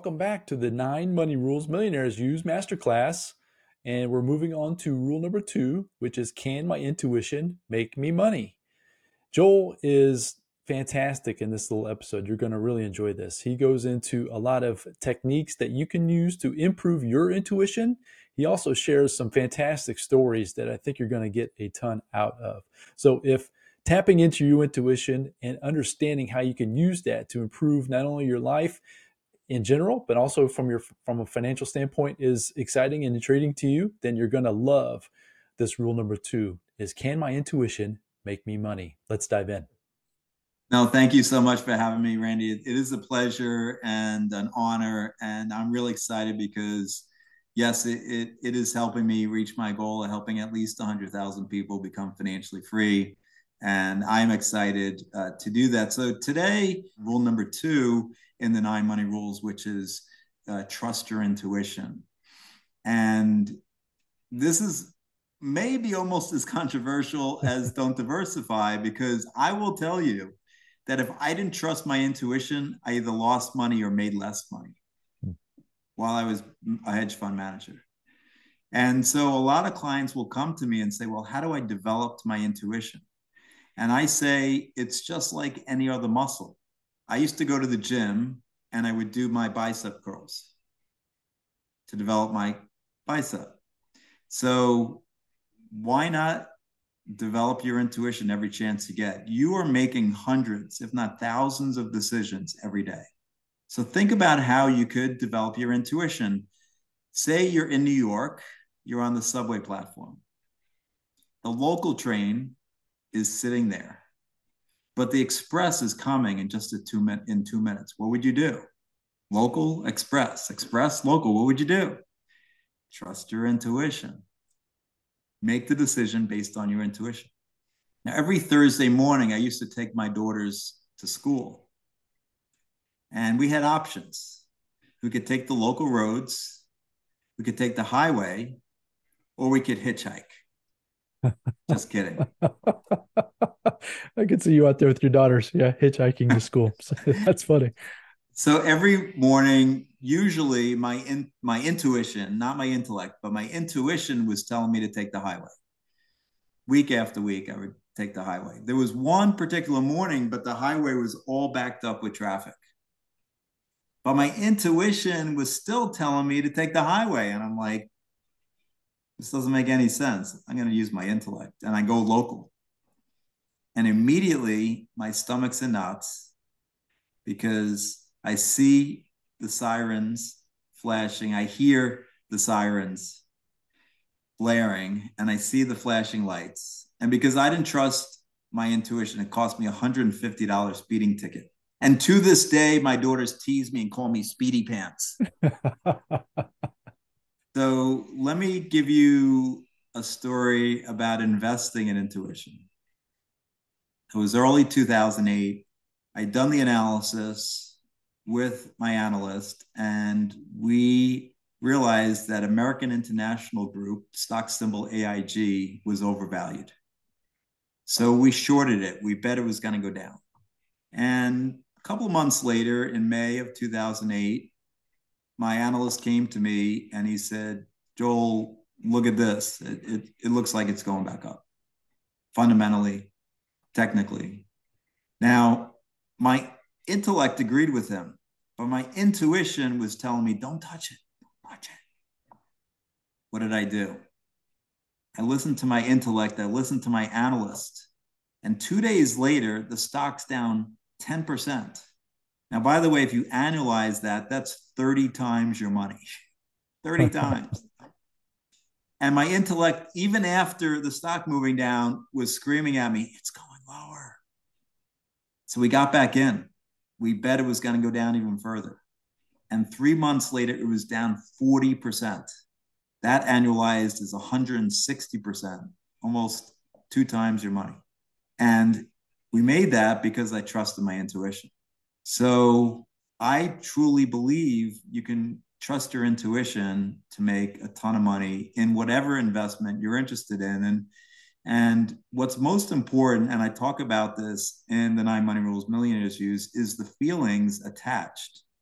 welcome back to the 9 Money Rules Millionaires Use Masterclass. And we're moving on to rule number 2, which is, can my intuition make me money? Joel is fantastic in this little episode. You're going to really enjoy this. He goes into a lot of techniques that you can use to improve your intuition. He also shares some fantastic stories that I think you're going to get a ton out of. So if tapping into your intuition and understanding how you can use that to improve not only your life in general, but also from a financial standpoint is exciting and intriguing to you, then you're going to love this rule number 2 is, can my intuition make me money? Let's dive in. No, thank you so much for having me, Randy. It is a pleasure and an honor. And I'm really excited because, yes, it is helping me reach my goal of helping at least 100,000 people become financially free. And I'm excited to do that. So today, rule number 2 in the 9 Money Rules, which is trust your intuition. And this is maybe almost as controversial as don't diversify, because I will tell you that if I didn't trust my intuition, I either lost money or made less money while I was a hedge fund manager. And so a lot of clients will come to me and say, well, how do I develop my intuition? And I say, it's just like any other muscle. I used to go to the gym and I would do my bicep curls to develop my bicep. So why not develop your intuition every chance you get? You are making hundreds, if not thousands, of decisions every day. So think about how you could develop your intuition. Say you're in New York, you're on the subway platform. The local train is sitting there, but the express is coming in just in 2 minutes. What would you do? Local, express, express, local. What would you do? Trust your intuition. Make the decision based on your intuition. Now, every Thursday morning, I used to take my daughters to school. And we had options. We could take the local roads, we could take the highway, or we could hitchhike. Just kidding. I could see you out there with your daughters, yeah, hitchhiking to school. That's funny. So every morning, usually my intuition, not my intellect, but my intuition was telling me to take the highway. Week after week, I would take the highway. There was one particular morning, but the highway was all backed up with traffic. But my intuition was still telling me to take the highway. And I'm like, this doesn't make any sense. I'm going to use my intellect. And I go local. And immediately my stomach's in knots because I see the sirens flashing. I hear the sirens blaring, and I see the flashing lights. And because I didn't trust my intuition, it cost me a $150 speeding ticket. And to this day, my daughters tease me and call me Speedy Pants. So let me give you a story about investing in intuition. It was early 2008. I'd done the analysis with my analyst, and we realized that American International Group, stock symbol AIG, was overvalued. So we shorted it. We bet it was going to go down. And a couple of months later, in May of 2008, my analyst came to me and he said, Joel, look at this. It looks like it's going back up, fundamentally, technically. Now, my intellect agreed with him, but my intuition was telling me, don't touch it. Don't touch it. What did I do? I listened to my intellect. I listened to my analyst. And 2 days later, the stock's down 10%. Now, by the way, if you annualize that, that's 30 times your money, 30 times. And my intellect, even after the stock moving down, was screaming at me, it's going lower. So we got back in. We bet it was going to go down even further. And 3 months later, it was down 40%. That annualized is 160%, almost 2 times your money. And we made that because I trusted my intuition. So I truly believe you can trust your intuition to make a ton of money in whatever investment you're interested in. And what's most important, and I talk about this in the 9 Money Rules Millionaires Use, is the feelings attached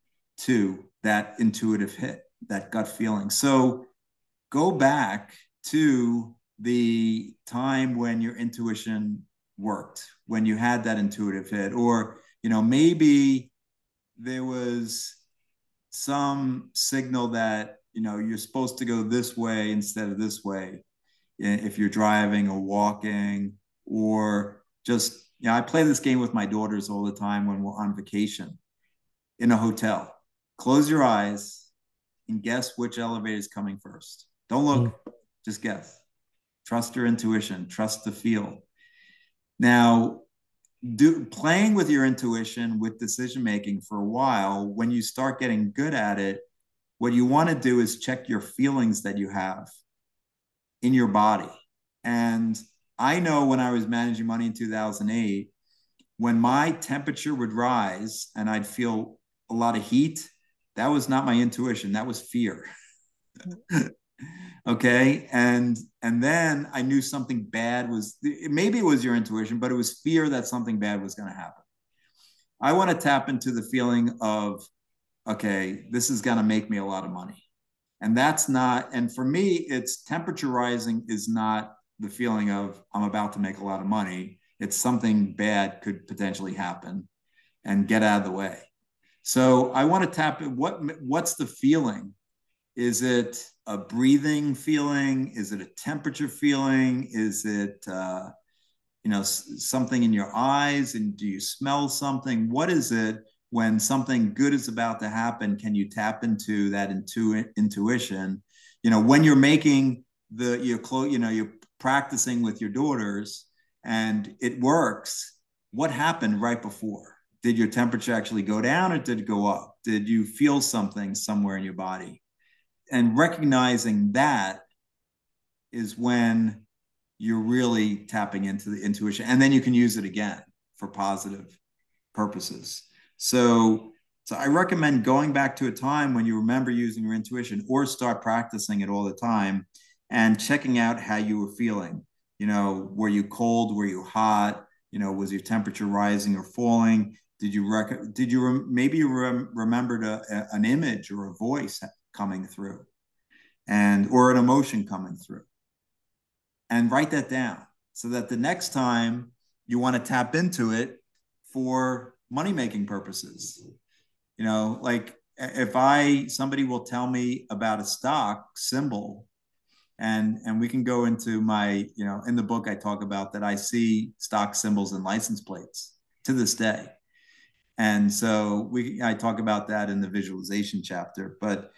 to that intuitive hit, that gut feeling. So go back to the time when your intuition worked, when you had that intuitive hit, or, maybe there was some signal that, you're supposed to go this way instead of this way. If you're driving or walking, or just, I play this game with my daughters all the time when we're on vacation in a hotel. Close your eyes and guess which elevator is coming first. Don't Mm. look, just guess. Trust your intuition, trust the feel. Now, playing with your intuition with decision making for a while, when you start getting good at it, what you want to do is check your feelings that you have in your body. And I know when I was managing money in 2008, when my temperature would rise and I'd feel a lot of heat, that was not my intuition, that was fear. Okay. And then I knew something bad was, maybe it was your intuition, but it was fear that something bad was going to happen. I want to tap into the feeling of, okay, this is going to make me a lot of money. And that's not, and for me, it's temperature rising is not the feeling of I'm about to make a lot of money. It's something bad could potentially happen and get out of the way. So I want to tap in what's the feeling? Is it a breathing feeling? Is it a temperature feeling? Is it something in your eyes? And do you smell something? What is it when something good is about to happen? Can you tap into that intuition? When you're making you're practicing with your daughters and it works. What happened right before? Did your temperature actually go down or did it go up? Did you feel something somewhere in your body? And recognizing that is when you're really tapping into the intuition, and then you can use it again for positive purposes. So I recommend going back to a time when you remember using your intuition, or start practicing it all the time and checking out how you were feeling. Were you cold? Were you hot? Was your temperature rising or falling? Did you remembered an image or a voice coming through, or an emotion coming through? And write that down so that the next time you want to tap into it for money making purposes. Like if somebody will tell me about a stock symbol, and we can go into my, in the book I talk about that I see stock symbols and license plates to this day. And so I talk about that in the visualization chapter. But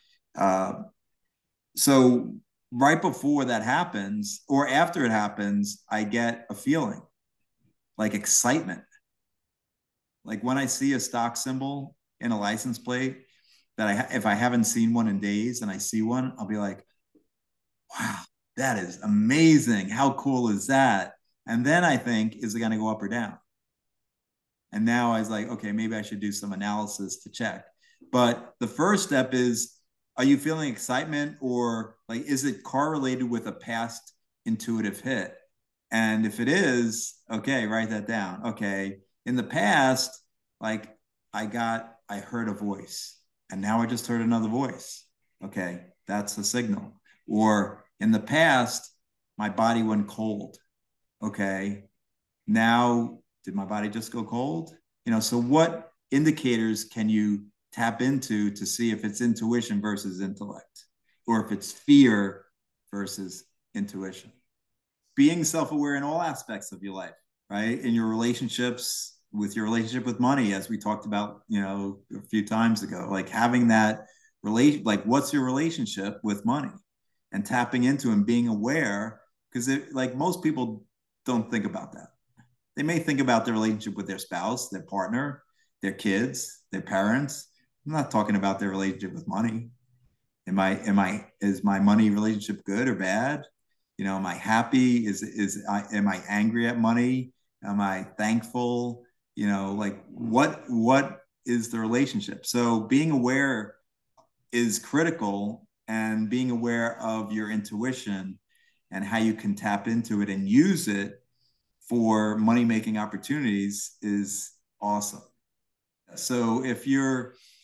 so right before that happens or after it happens, I get a feeling like excitement. Like when I see a stock symbol in a license plate that if I haven't seen one in days and I see one, I'll be like, wow, that is amazing. How cool is that? And then I think, is it going to go up or down? And now I was like, okay, maybe I should do some analysis to check. But the first step is, are you feeling excitement, or like, is it correlated with a past intuitive hit? And if it is, okay, write that down. Okay. In the past, like I heard a voice and now I just heard another voice. Okay. That's a signal. Or in the past, my body went cold. Okay. Now, did my body just go cold? So what indicators can you tap into to see if it's intuition versus intellect, or if it's fear versus intuition? Being self-aware in all aspects of your life, right? In your relationships, with your relationship with money, as we talked about, a few times ago, like having that like what's your relationship with money, and tapping into and being aware, because like most people don't think about that. They may think about their relationship with their spouse, their partner, their kids, their parents. I'm not talking about their relationship with money. Is my money relationship good or bad? Am I happy? Am I angry at money? Am I thankful? Like what is the relationship? So being aware is critical, and being aware of your intuition and how you can tap into it and use it for money making opportunities is awesome. So if you're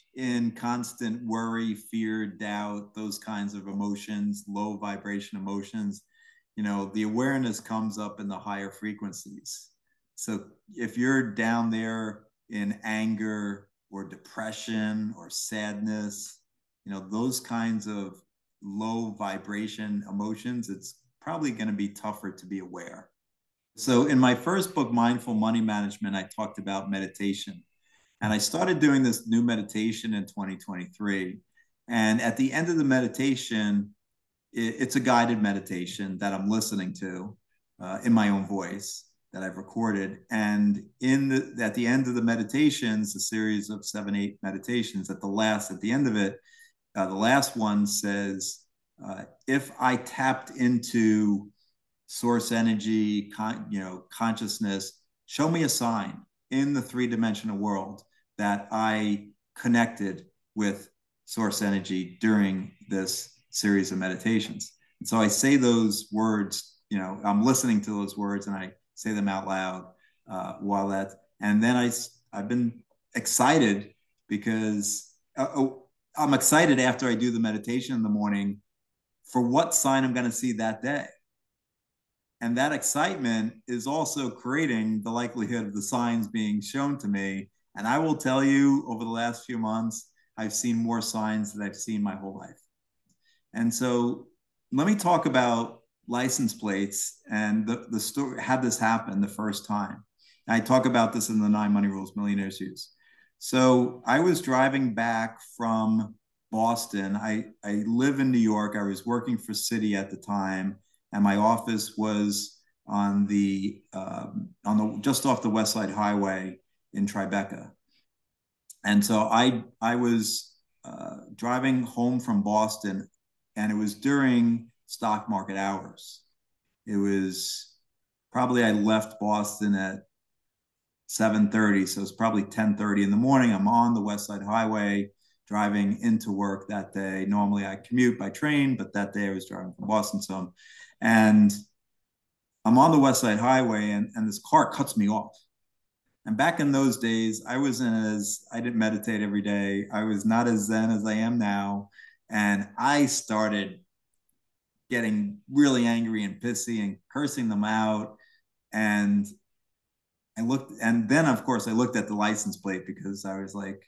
in constant worry, fear, doubt, those kinds of emotions, low vibration emotions, the awareness comes up in the higher frequencies. So if you're down there in anger or depression or sadness, those kinds of low vibration emotions, it's probably going to be tougher to be aware. So in my first book, Mindful Money Management, I talked about meditation. And I started doing this new meditation in 2023. And at the end of the meditation, it's a guided meditation that I'm listening to in my own voice that I've recorded. And at the end of the meditations, a series of 7, 8 meditations, at the end of it, the last one says, if I tapped into source energy, consciousness, show me a sign in the 3-dimensional world that I connected with source energy during this series of meditations. And so I say those words, I'm listening to those words and I say them out loud and then I've been excited because I'm excited after I do the meditation in the morning for what sign I'm going to see that day. And that excitement is also creating the likelihood of the signs being shown to me. And I will tell you, over the last few months, I've seen more signs than I've seen my whole life. And so let me talk about license plates and the story, how this happened the first time. I talk about this in the 9 Money Rules Millionaires Use. So I was driving back from Boston. I live in New York. I was working for Citi at the time, and my office was on the just off the West Side Highway in Tribeca. And so I was driving home from Boston, and it was during stock market hours. It was probably, I left Boston at 7:30, so it's probably 10:30 in the morning. I'm on the West Side Highway driving into work that day. Normally I commute by train, but that day I was driving from Boston. And I'm on the West Side Highway, and this car cuts me off. And back in those days, I didn't meditate every day. I was not as zen as I am now. And I started getting really angry and pissy and cursing them out. And then of course I looked at the license plate because I was like,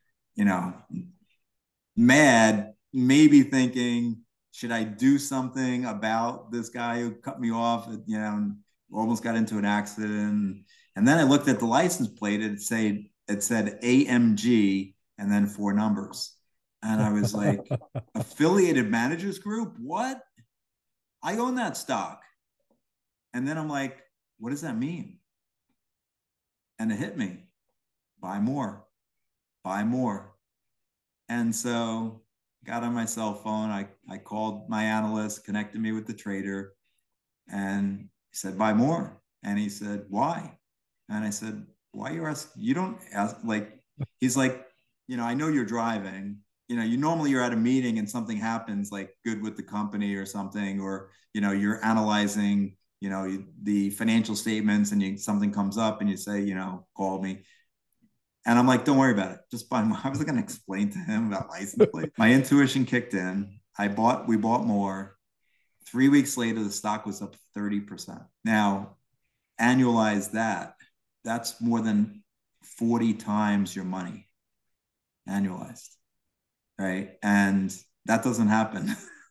mad, maybe thinking, should I do something about this guy who cut me off, and almost got into an accident. And then I looked at the license plate, and it said AMG and then 4 numbers. And I was like, Affiliated Managers Group? What? I own that stock. And then I'm like, what does that mean? And it hit me. Buy more. Buy more. And so got on my cell phone. I called my analyst, connected me with the trader, and he said, buy more. And he said, why? And I said, why you ask? You don't ask. He's like, I know you're driving. You're at a meeting and something happens like good with the company or something, or, you're analyzing, the financial statements, and something comes up and you say, call me. And I'm like, don't worry about it. Just buy more. I was going to explain to him about license plate. My intuition kicked in. We bought more. 3 weeks later, the stock was up 30%. Now, annualize that. That's more than 40 times your money annualized, right? And that doesn't happen.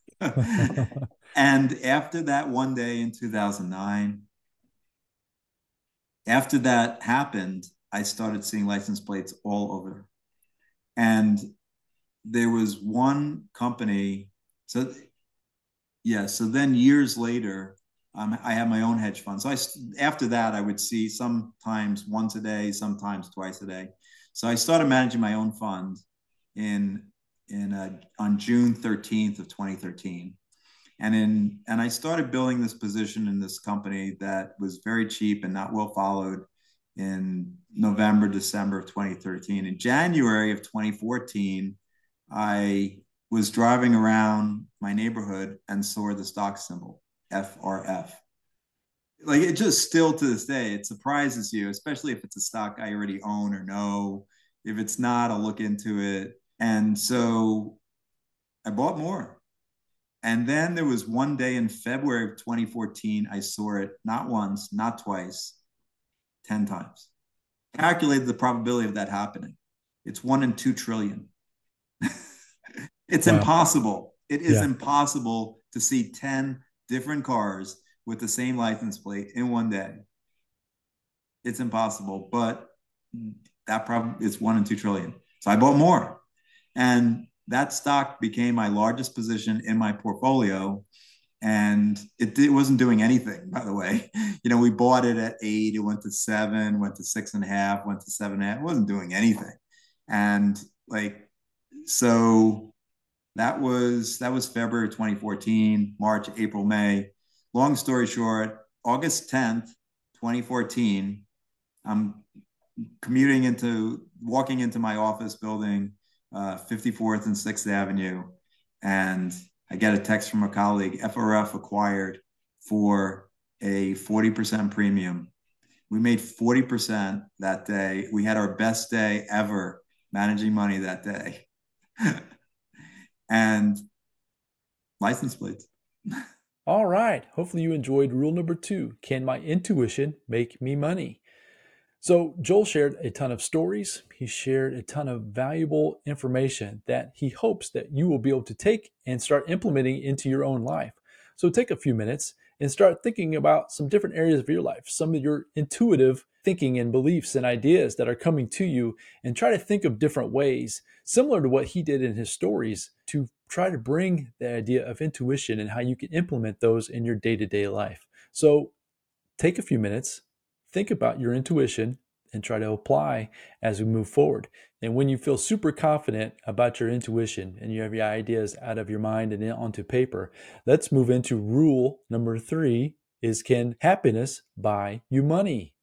And after that one day in 2009, after that happened, I started seeing license plates all over. And there was one company. So then years later, I had my own hedge fund. So after that, I would see sometimes once a day, sometimes twice a day. So I started managing my own fund on June 13th of 2013. And I started building this position in this company that was very cheap and not well followed in November, December of 2013. In January of 2014, I was driving around my neighborhood and saw the stock symbol, FRF. Like, it just still to this day, it surprises you, especially if it's a stock I already own or know. If it's not, I'll look into it. And so I bought more. And then there was one day in February of 2014, I saw it not once, not twice, 10 times. Calculated the probability of that happening. It's 1 in 2 trillion. It's Wow. impossible. It is Yeah. impossible to see 10 different cars with the same license plate in one day. It's impossible, but that problem is 1 in 2 trillion. So I bought more. And that stock became my largest position in my portfolio. And it wasn't doing anything, by the way. We bought it at 8, it went to 7, went to 6.5, went to 7.5. It wasn't doing anything. And like, so that was February 2014, March, April, May. Long story short, August 10th, 2014, I'm walking into my office building, 54th and 6th Avenue, and I get a text from a colleague, FRF acquired for a 40% premium. We made 40% that day. We had our best day ever managing money that day. And license plates. All right. Hopefully you enjoyed rule number 2. Can my intuition make me money? So, Joel shared a ton of stories. He shared a ton of valuable information that he hopes that you will be able to take and start implementing into your own life. So, take a few minutes and start thinking about some different areas of your life, some of your intuitive thinking and beliefs and ideas that are coming to you, and try to think of different ways, similar to what he did in his stories, to try to bring the idea of intuition and how you can implement those in your day to day life. So, take a few minutes, think about your intuition, and try to apply as we move forward. And when you feel super confident about your intuition and you have your ideas out of your mind and onto paper, let's move into rule number 3 is, can happiness buy you money?